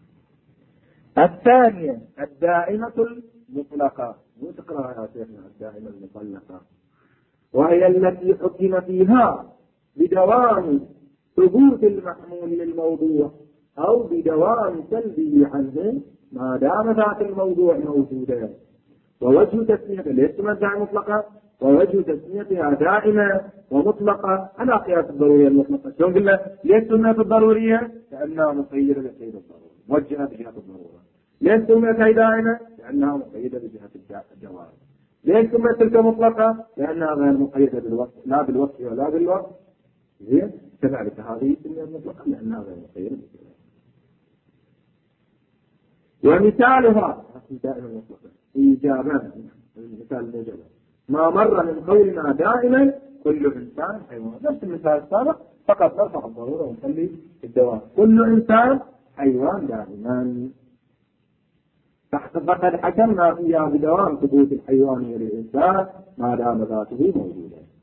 الثانية الدائمة المطلقة. وتقرأ يا شيخنا الدائمة المطلقة وهي التي حكم فيها بدوام ثبوت المحمول للموضوع أو بدوام سلبه عنه ما دام ذات الموضوع موجودا. ووجه تسميتها ليس دائمة مطلقة، ووجه تسميتها دائمة ومطلقة على قياس الضرورية المطلقة. شلون قلنا ليش سميت الضرورية؟ لأنها مقيدة بقيد الضرورة موجهة بجهة الضرورة. ليش سميتها دائمة؟ لأنها مقيدة بجهة الدوام. ليش سميت تلك مطلقة؟ لأنها غير مقيدة بالوصف لا بالوصف ولا بالوصف. زين كذلك هذه سميت مطلقة لأنها غير مقيدة بالوصف. ومثالها دائما مطلقة إيجابا. المثال الموجب ما مر من قولنا دائما كل إنسان حيوان. نفس المثال السابق فقط نرفع الضرورة ونخلي الدوام. كل إنسان حيوان دائما. فقد حكمنا فيها بدوام ثبوت الحيوانية للإنسان ما دام ذاته موجودة.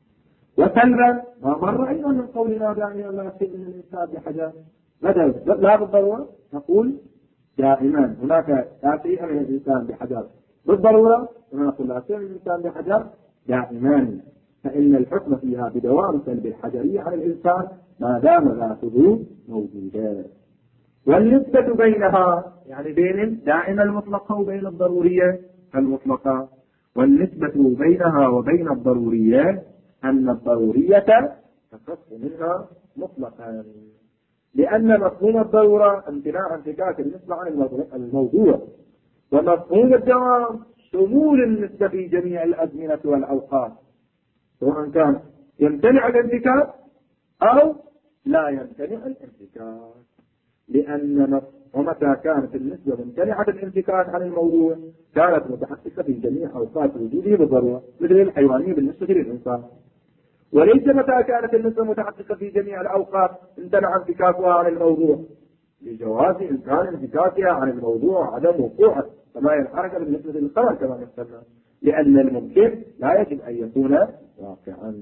وسلبا ما مر أيضا من قولنا دائما لا شيء من الإنسان بحجر، بدل لا بالضرورة نقول دائما هناك لا شيء من الإنسان بحجر بالضرورة، ونقول لا شيء من الإنسان بحجر دائما، فإن الحكم فيها بدوام سلب الحجرية على الإنسان ما دام ذاته موجودة. والنسبة بينها يعني بين دائما المطلقة وبين الضرورية المطلقة، والنسبة بينها وبين الضرورية أن الضرورية تخف منها مطلقا، لأن مفهوم الضرورة امتناع انفكاك النسبة عن الموضوع، ومفهوم الدوام شمول النسبة في جميع الأزمنة والأوقات، سواء كان يمتنع الانفكاك أو لا يمتنع الانفكاك، لأن ومتى كانت النسبة ممتنعة الانفكاك عن الموضوع كانت متحققة في جميع أوقات وجوده بالضرورة، مثل الحيوانية بالنسبة للإنسان. وليس متى كانت النسبة متحققة في جميع الأوقات امتنع انفكاكها عن الموضوع، لجواز إمكان انفكاكها عن الموضوع عدم وقوعه، كما هي الحركة بالنسبة للخبر كما مثلنا، لأن الممكن لا يجب أن يكون واقعا.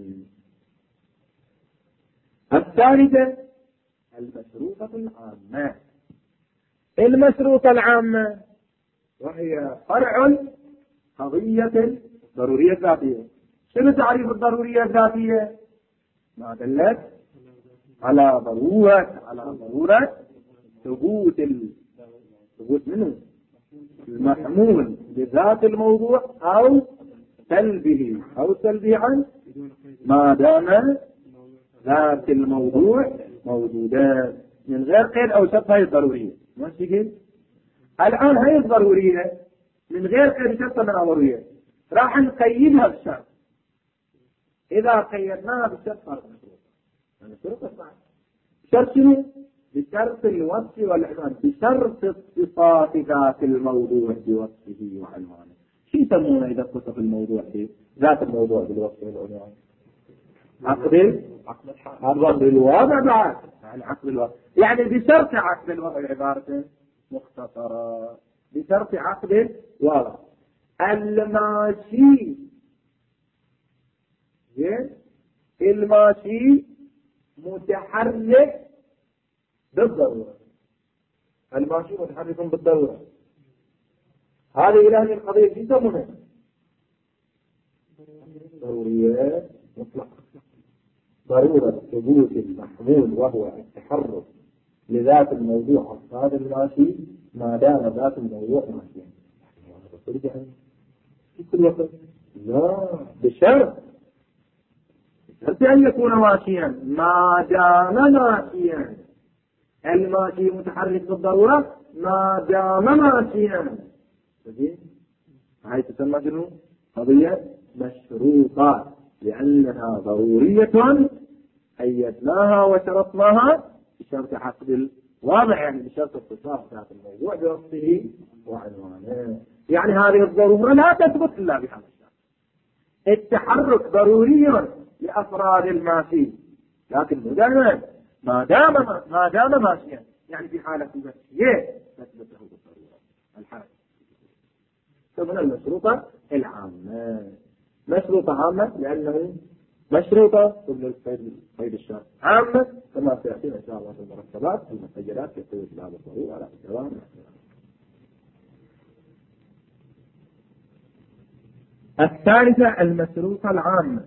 الثالثة المشروطة العامة. المشروطة العامة وهي فرع قضية ضرورية الذاتية. شنو تعريف الضرورية الذاتية؟ ما دلت على ضرورة على ضرورة ثبوت ال... ثبوت منه المحمول بذات الموضوع أو سلبه أو سلبه عن ما دام ذات الموضوع موجودة من غير قيد أو شرط. هاي الضرورية ماشي كده. الآن هاي الضرورية من غير قيد شرط من الضرورية راح نقيدها بالشرط. إذا قيدناها بالشرط صارت مشروطة. المشروطة صعب. شرط شنو؟ بشرط الوصف والعنوان، بشرط اتصاف ذات الموضوع بوصفه وعنوانه. شو يسمونه إذا اتصف الموضوع بذات الموضوع بالوصف والعنوان؟ عقد عقد الوضع بعد يعني عقد الوضع، يعني بشرط عقد الوضع عبارة مختصرة، بشرط عقد الوضع. الماشي الماشي متحرك بالضرورة، الماشي متحرك بالضرورة. هذه إلى هذه القضية جدا مهمة، ضرورية مطلقة، ضرورة ثبوت المحمول وهو التحرك لذات الموضوع هذا الماشي ما دام ذات الموضوع ماشيا. ترجع في كل وقت لا بشرط بشرط أن يكون ماشيا ما دام ماشيا. الماشي متحرك بالضرورة ما دام ماشيا. هاي تسمى شنو؟ قضية مشروطة، لأنها ضرورية قيدناها وشرطناها بشرط عقد الواضع، يعني بشرط اتصاف ذات الموضوع بوصفه وعنوانه. يعني هذه الضرورة لا تثبت إلا بهذا الشرط. التحرك ضروري لأفراد الماشي، لكن دائما ما دام ما دام ماشيا، يعني في حالة المشية تثبته بالضرورة الحال. ثم المشروطة العامة. مشروطة عامة لأنه مشروطة قبل قيد الشرط عامة، كما سيأتي إن شاء الله في المركبات المسجلات في قيد هذا الضرورة على الدوام. الثالثة المشروطة العامة،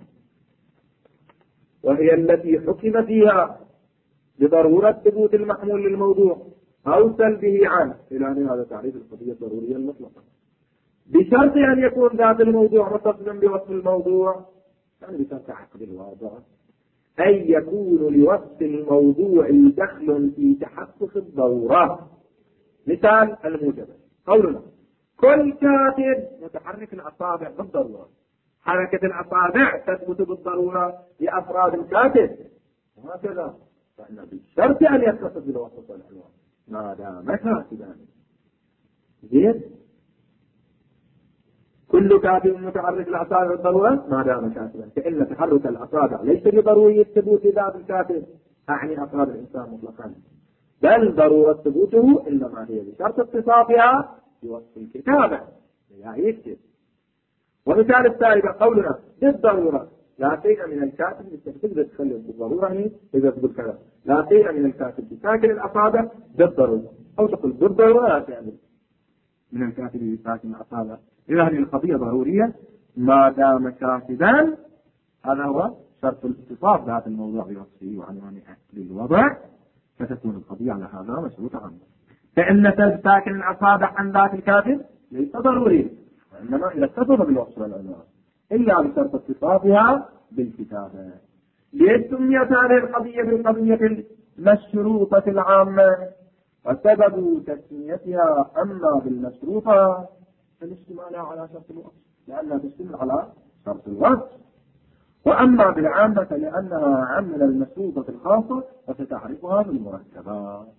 وهي التي حكم فيها بضرورة ثبوت المحمول للموضوع أو سلبه عنه، إلى أن هذا تعريف القضية الضرورية المطلقة، بشرط أن يكون ذات الموضوع متصلا بوصف الموضوع، يعني بشرط عقد الواضع، أي يكون لوصف الموضوع دخل في تحقق الضرورة. مثال الموجبة قولنا كل كاتب متحرك الأصابع بالضرورة، حركة الأصابع تثبت بالضرورة لأفراد الكاتب، وهكذا فإن بشرط أن يتصف بالوصف والعنوان ما دام كاتبا. زين، كل كاتب متحرك الأصابع بالضرورة ما دام كاتبا، فإن تحرك الأصابع ليس بضروري ثبوت ذات الكاتب أعني أفراد الإنسان مطلقا، بل ضرورة ثبوته إنما هي بشرط اتصافها بوصف الكتابة لا يكتب. ومثال الثالث قولنا بالضرورة لا شيء من الكاتب تقدر تخلي بالضرورة يعني إذا تقول كذا لا شيء من الكاتب بساكن الأصابع بالضرورة أو تقول بالضرورة لا شيء من الكاتب بساكن الأصابع. إذا هذه القضية ضرورية ما دام كاتبا، هذا هو شرط الاتصاف بهذا الموضوع بوصفه وعنوان أهل الوضع، فتكون القضية على هذا مشروطة عنه. فإن ساكن الأصابع عن ذات الكاتب ليس ضروري، وإنما إذا اتصف بالوصف والعنوان إلا بشرط اتصافها بالكتابة. ليش سميت هذه القضية بالقضية المشروطة العامة؟ وسبب تسميتها أما بالمشروطة فالاشتمالها على شرط الوصف لأنها تشتمل على شرط الوصف، وأما بالعامة لأنها عام من المشروطة الخاصة وستعرفها بالمركبات.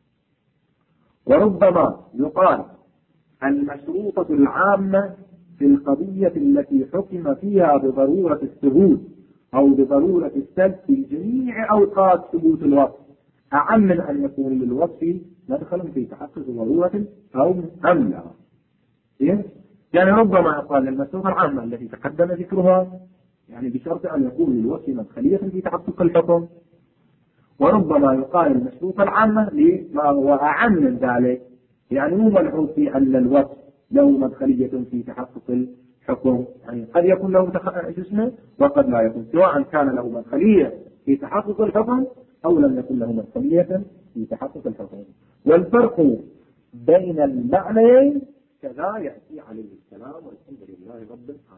وربما يقال المشروطة العامة في القضية التي حكم فيها بضرورة الثبوت أو بضرورة السلب في جميع أوقات ثبوت الوصف أعم من أن يكون للوصف مدخل في تحقق ضرورة أو أم لا. يعني ربما يقال المشروطة العامة التي تقدم ذكرها يعني بشرط أن يكون للوصف مدخلية في تحقق الحكم، وربما يقال المشروطة العامة لما هو أعم من ذلك، يعني مو ملحوظ في أن الوصف له مدخلية في تحقق الحكم، يعني قد يكون له اسمه وقد لا يكون، سواء كان له مدخلية في تحقق الحكم أو لم يكن له مدخلية في تحقق الحكم. والفرق بين المعنيين كذا يأتي عليه السلام والحمد لله رب العالمين.